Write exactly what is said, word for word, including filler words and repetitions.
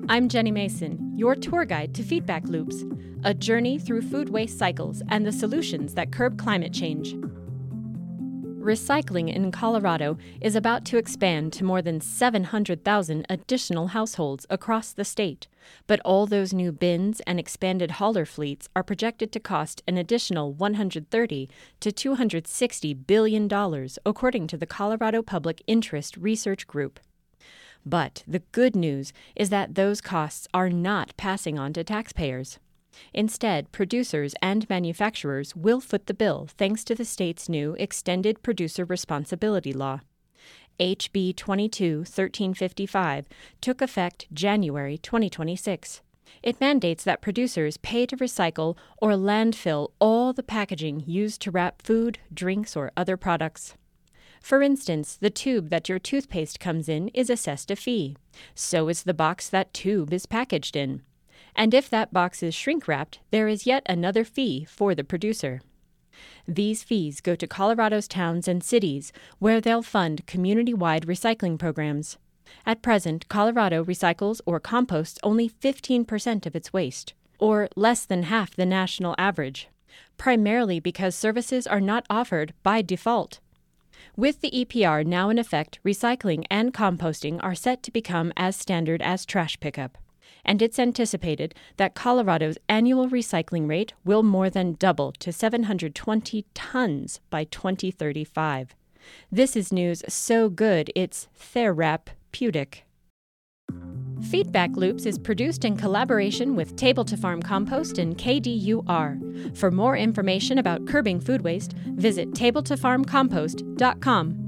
I'm Jenny Mason, your tour guide to Feedback Loops, a journey through food waste cycles and the solutions that curb climate change. Recycling in Colorado is about to expand to more than seven hundred thousand additional households across the state, but all those new bins and expanded hauler fleets are projected to cost an additional one hundred thirty to two hundred sixty billion dollars, according to the Colorado Public Interest Research Group. But the good news is that those costs are not passing on to taxpayers. Instead, producers and manufacturers will foot the bill thanks to the state's new Extended Producer Responsibility Law. H B twenty-two thirteen fifty-five took effect January twenty twenty-six. It mandates that producers pay to recycle or landfill all the packaging used to wrap food, drinks, or other products. For instance, the tube that your toothpaste comes in is assessed a fee. So is the box that tube is packaged in. And if that box is shrink-wrapped, there is yet another fee for the producer. These fees go to Colorado's towns and cities, where they'll fund community-wide recycling programs. At present, Colorado recycles or composts only fifteen percent of its waste, or less than half the national average, primarily because services are not offered by default. With the E P R now in effect, recycling and composting are set to become as standard as trash pickup. And it's anticipated that Colorado's annual recycling rate will more than double to seven hundred twenty tons by twenty thirty-five. This is news so good it's therapeutic. Feedback Loops is produced in collaboration with Table to Farm Compost and K D U R. For more information about curbing food waste, visit table to farm compost dot com.